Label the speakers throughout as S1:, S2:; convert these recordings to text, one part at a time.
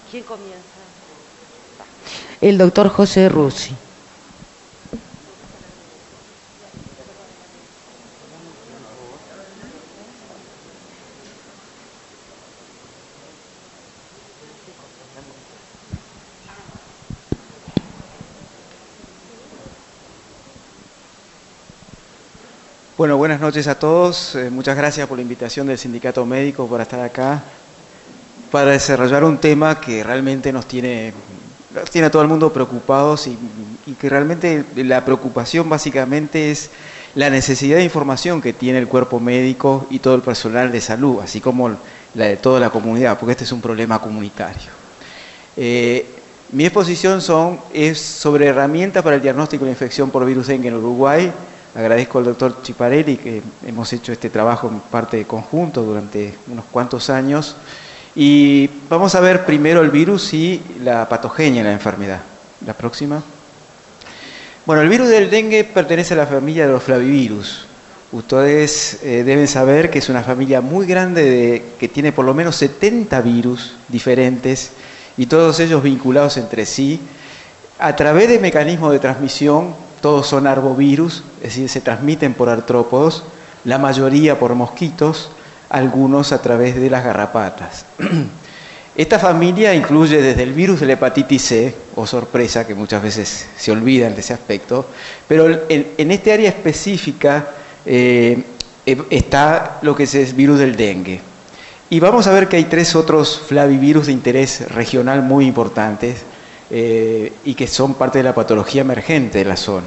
S1: ¿Quién comienza?
S2: El doctor José Russi.
S3: Bueno, buenas noches a todos. Muchas gracias por la invitación del Sindicato Médico para estar acá, para desarrollar un tema que realmente nos tiene a todo el mundo preocupados y que realmente la preocupación básicamente es la necesidad de información que tiene el cuerpo médico y todo el personal de salud, así como la de toda la comunidad, porque este es un problema comunitario. Mi exposición es sobre herramientas para el diagnóstico de infección por virus dengue en Uruguay. Agradezco al doctor Chiparelli que hemos hecho este trabajo en parte de conjunto durante unos cuantos años. Y vamos a ver primero el virus y la patogenia de la enfermedad. La próxima. Bueno, el virus del dengue pertenece a la familia de los flavivirus. Ustedes deben saber que es una familia muy grande que tiene por lo menos 70 virus diferentes y todos ellos vinculados entre sí a través de mecanismos de transmisión. Todos son arbovirus, es decir, se transmiten por artrópodos, la mayoría por mosquitos, algunos a través de las garrapatas. Esta familia incluye desde el virus de la hepatitis C, o sorpresa, que muchas veces se olvidan de ese aspecto, pero en este área específica está lo que es el virus del dengue. Y vamos a ver que hay 3 otros flavivirus de interés regional muy importantes, y que son parte de la patología emergente de la zona.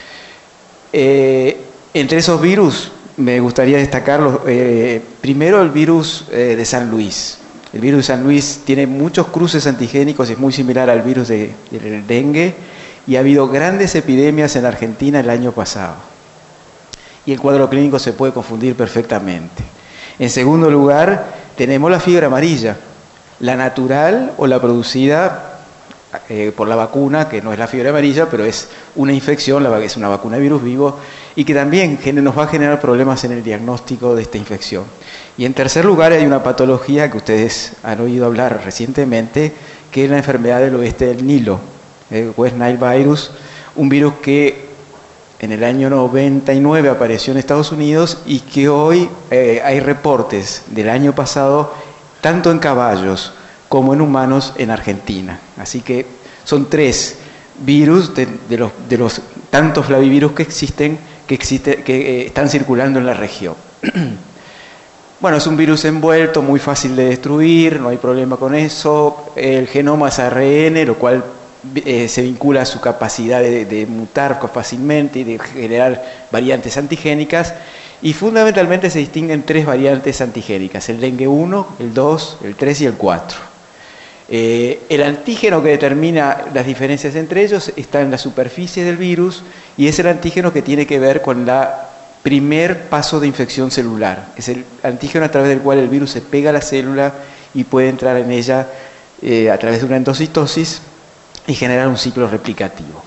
S3: Entre esos virus me gustaría destacar primero el virus de San Luis. El virus de San Luis tiene muchos cruces antigénicos y es muy similar al virus del dengue y ha habido grandes epidemias en Argentina el año pasado. Y el cuadro clínico se puede confundir perfectamente. En segundo lugar, tenemos la fiebre amarilla, la natural o la producida por la vacuna, que no es la fiebre amarilla, pero es una infección, es una vacuna de virus vivo, y que también nos va a generar problemas en el diagnóstico de esta infección. Y en tercer lugar hay una patología que ustedes han oído hablar recientemente, que es la enfermedad del oeste del Nilo, el West Nile Virus, un virus que en el año 99 apareció en Estados Unidos y que hoy hay reportes del año pasado, tanto en caballos como en humanos en Argentina. Así que son 3 virus de los tantos flavivirus que están circulando en la región. Bueno, es un virus envuelto, muy fácil de destruir, no hay problema con eso. El genoma es ARN, lo cual se vincula a su capacidad de mutar fácilmente y de generar variantes antigénicas. Y fundamentalmente se distinguen 3 variantes antigénicas, el dengue 1, el 2, el 3 y el 4. El antígeno que determina las diferencias entre ellos está en la superficie del virus y es el antígeno que tiene que ver con el primer paso de infección celular. Es el antígeno a través del cual el virus se pega a la célula y puede entrar en ella a través de una endocitosis y generar un ciclo replicativo.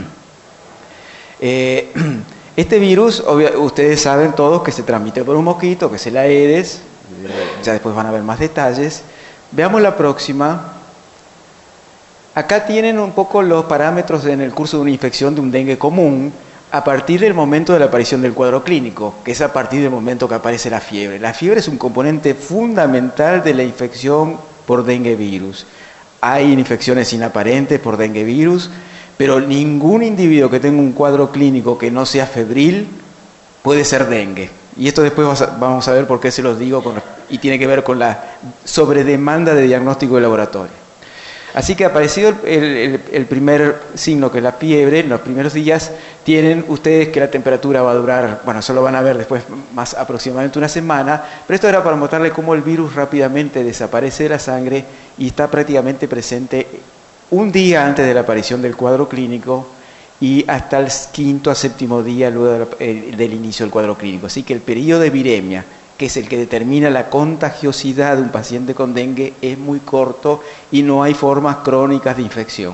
S3: Este virus, ustedes saben todos que se transmite por un mosquito, que es el Aedes, ya después van a ver más detalles. Veamos la próxima. Acá tienen un poco los parámetros en el curso de una infección de un dengue común a partir del momento de la aparición del cuadro clínico, que es a partir del momento que aparece la fiebre. La fiebre es un componente fundamental de la infección por dengue virus. Hay infecciones inaparentes por dengue virus, pero ningún individuo que tenga un cuadro clínico que no sea febril puede ser dengue. Y esto después vamos a ver por qué se los digo y tiene que ver con la sobredemanda de diagnóstico de laboratorio. Así que aparecido el primer signo, que es la fiebre, en los primeros días tienen ustedes que la temperatura va a durar, bueno, eso lo van a ver después más aproximadamente una semana, pero esto era para mostrarles cómo el virus rápidamente desaparece de la sangre y está prácticamente presente un día antes de la aparición del cuadro clínico y hasta el 5º a 7º día luego del inicio del cuadro clínico. Así que el periodo de viremia, que es el que determina la contagiosidad de un paciente con dengue, es muy corto y no hay formas crónicas de infección.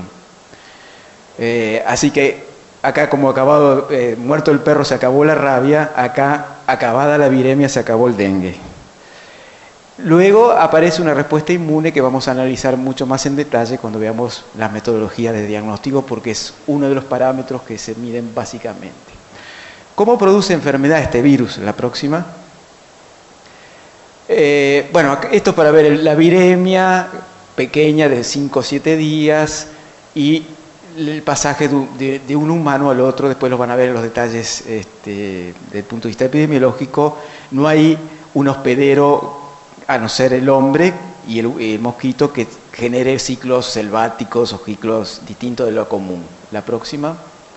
S3: Así que acá, como muerto el perro se acabó la rabia, acá acabada la viremia se acabó el dengue. Luego aparece una respuesta inmune que vamos a analizar mucho más en detalle cuando veamos las metodologías de diagnóstico, porque es uno de los parámetros que se miden básicamente. ¿Cómo produce enfermedad este virus? La próxima. Bueno, esto para ver la viremia pequeña de 5 o 7 días y el pasaje de un humano al otro. Después los van a ver en los detalles desde el punto de vista epidemiológico. No hay un hospedero, a no ser el hombre y el mosquito, que genere ciclos selváticos o ciclos distintos de lo común. La próxima.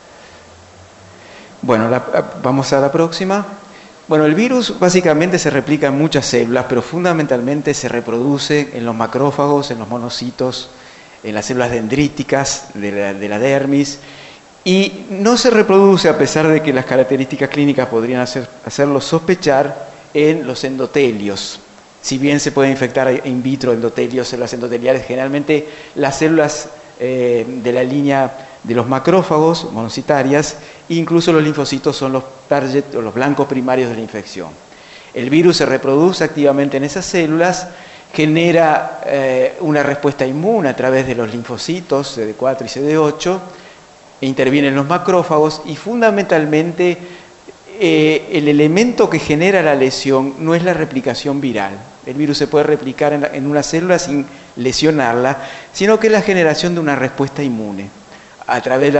S3: Bueno, vamos a la próxima. Bueno, el virus básicamente se replica en muchas células, pero fundamentalmente se reproduce en los macrófagos, en los monocitos, en las células dendríticas de la dermis, y no se reproduce, a pesar de que las características clínicas podrían hacerlo sospechar, en los endotelios. Si bien se puede infectar in vitro endotelios, células endoteliales, generalmente las células de la línea de los macrófagos monocitarias, incluso los linfocitos son los target o los blancos primarios de la infección. El virus se reproduce activamente en esas células, genera una respuesta inmune a través de los linfocitos CD4 y CD8, interviene en los macrófagos y fundamentalmente el elemento que genera la lesión no es la replicación viral. El virus se puede replicar en una célula sin lesionarla, sino que es la generación de una respuesta inmune a través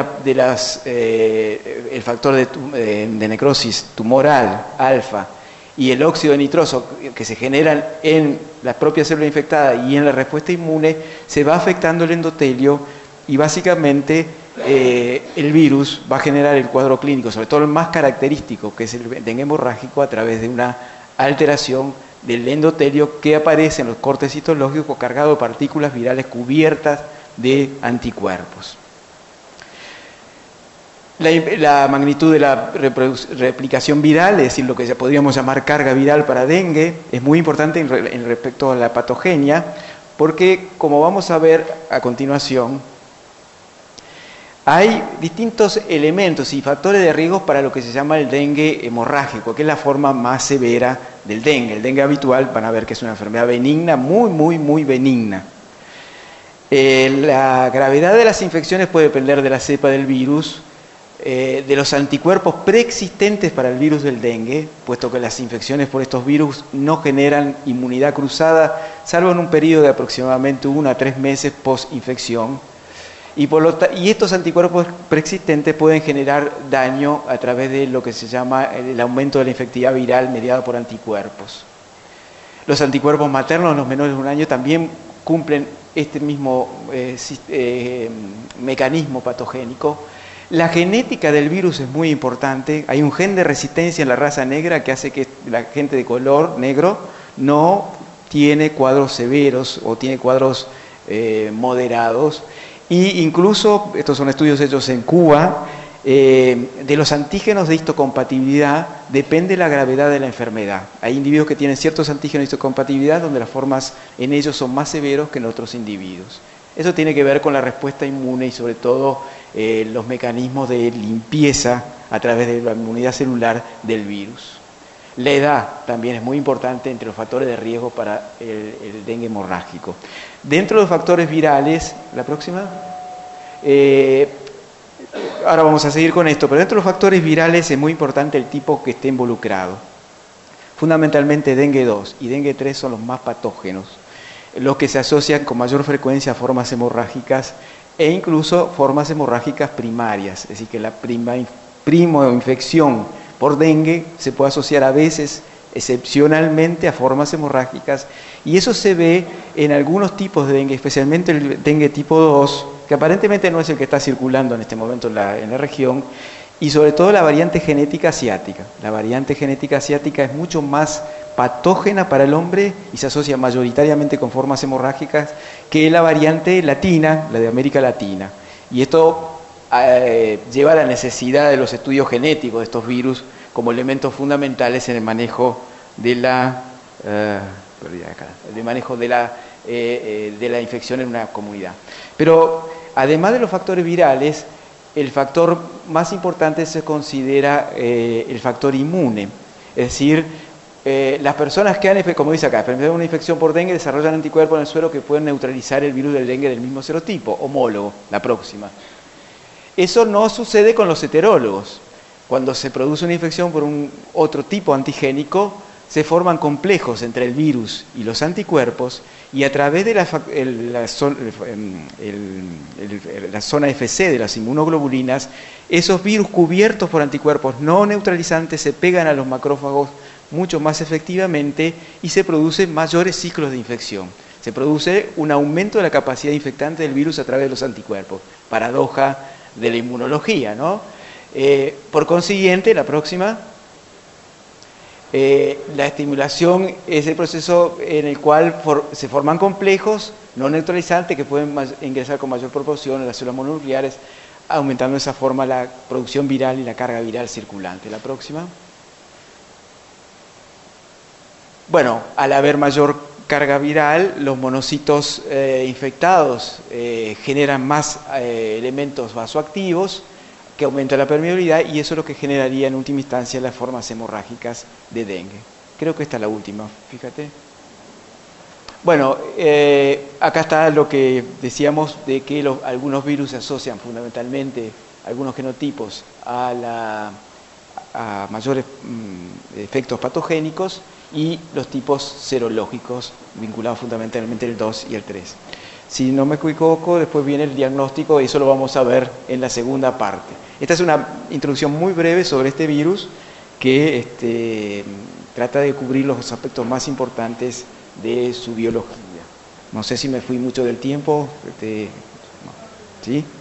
S3: el factor de necrosis tumoral, alfa, y el óxido nitroso que se generan en la propia célula infectada y en la respuesta inmune, se va afectando el endotelio y básicamente el virus va a generar el cuadro clínico, sobre todo el más característico, que es el dengue hemorrágico, a través de una alteración del endotelio que aparece en los cortes citológicos cargado de partículas virales cubiertas de anticuerpos. La magnitud de la replicación viral, es decir, lo que ya podríamos llamar carga viral para dengue, es muy importante en respecto a la patogenia, porque, como vamos a ver a continuación, hay distintos elementos y factores de riesgo para lo que se llama el dengue hemorrágico, que es la forma más severa del dengue. El dengue habitual, van a ver que es una enfermedad benigna, muy benigna. La gravedad de las infecciones puede depender de la cepa del virus, de los anticuerpos preexistentes para el virus del dengue, puesto que las infecciones por estos virus no generan inmunidad cruzada, salvo en un periodo de aproximadamente 1 a 3 meses post-infección. Y estos anticuerpos preexistentes pueden generar daño a través de lo que se llama el aumento de la infectividad viral mediado por anticuerpos. Los anticuerpos maternos en los menores de 1 año también cumplen este mismo mecanismo patogénico. La genética del virus es muy importante. Hay un gen de resistencia en la raza negra que hace que la gente de color negro no tiene cuadros severos o tiene cuadros moderados. Y incluso, estos son estudios hechos en Cuba, de los antígenos de histocompatibilidad depende la gravedad de la enfermedad. Hay individuos que tienen ciertos antígenos de histocompatibilidad donde las formas en ellos son más severos que en otros individuos. Eso tiene que ver con la respuesta inmune y sobre todo los mecanismos de limpieza a través de la inmunidad celular del virus. La edad también es muy importante entre los factores de riesgo para el dengue hemorrágico. Dentro de los factores virales, la próxima, ahora vamos a seguir con esto, pero dentro de los factores virales es muy importante el tipo que esté involucrado. Fundamentalmente dengue 2 y dengue 3 son los más patógenos, los que se asocian con mayor frecuencia a formas hemorrágicas e incluso formas hemorrágicas primarias, es decir, que la infección por dengue se puede asociar a veces, excepcionalmente, a formas hemorrágicas, y eso se ve en algunos tipos de dengue, especialmente el dengue tipo 2, que aparentemente no es el que está circulando en este momento en la región, y sobre todo la variante genética asiática. La variante genética asiática es mucho más patógena para el hombre y se asocia mayoritariamente con formas hemorrágicas que la variante latina, la de América Latina. Y esto lleva a la necesidad de los estudios genéticos de estos virus como elementos fundamentales en el manejo de la infección en una comunidad. Pero además de los factores virales, el factor más importante se considera el factor inmune, es decir, Las personas que han, como dice acá, experimentado una infección por dengue desarrollan anticuerpos en el suero que pueden neutralizar el virus del dengue del mismo serotipo, homólogo, la próxima. Eso no sucede con los heterólogos. Cuando se produce una infección por un otro tipo antigénico, se forman complejos entre el virus y los anticuerpos, y a través de la zona FC de las inmunoglobulinas, esos virus cubiertos por anticuerpos no neutralizantes se pegan a los macrófagos mucho más efectivamente y se producen mayores ciclos de infección. Se produce un aumento de la capacidad infectante del virus a través de los anticuerpos. Paradoja de la inmunología, ¿no? Por consiguiente, la próxima, la estimulación es el proceso en el cual se forman complejos no neutralizantes que pueden ingresar con mayor proporción a las células mononucleares, aumentando de esa forma la producción viral y la carga viral circulante. La próxima. Bueno, al haber mayor carga viral, los monocitos infectados generan más elementos vasoactivos que aumentan la permeabilidad, y eso es lo que generaría en última instancia las formas hemorrágicas de dengue. Creo que esta es la última, fíjate. Bueno, acá está lo que decíamos de que algunos virus se asocian fundamentalmente, algunos genotipos, a mayores efectos patogénicos, y los tipos serológicos vinculados fundamentalmente el 2 y el 3. Si no me equivoco, después viene el diagnóstico, y eso lo vamos a ver en la segunda parte. Esta es una introducción muy breve sobre este virus que trata de cubrir los aspectos más importantes de su biología. No sé si me fui mucho del tiempo, ¿sí?